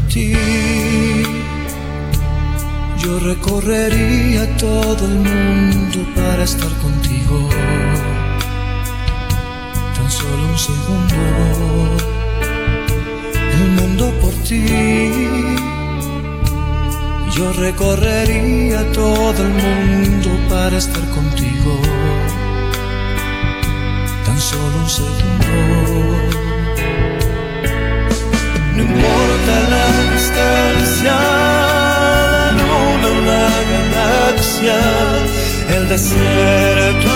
ti. Yo recorrería todo el mundo para estar contigo. Tan solo un segundo, el mundo por ti. Yo recorrería todo el mundo para estar contigo. Tan solo un segundo. No importa la distancia, la luna, una galaxia, el desierto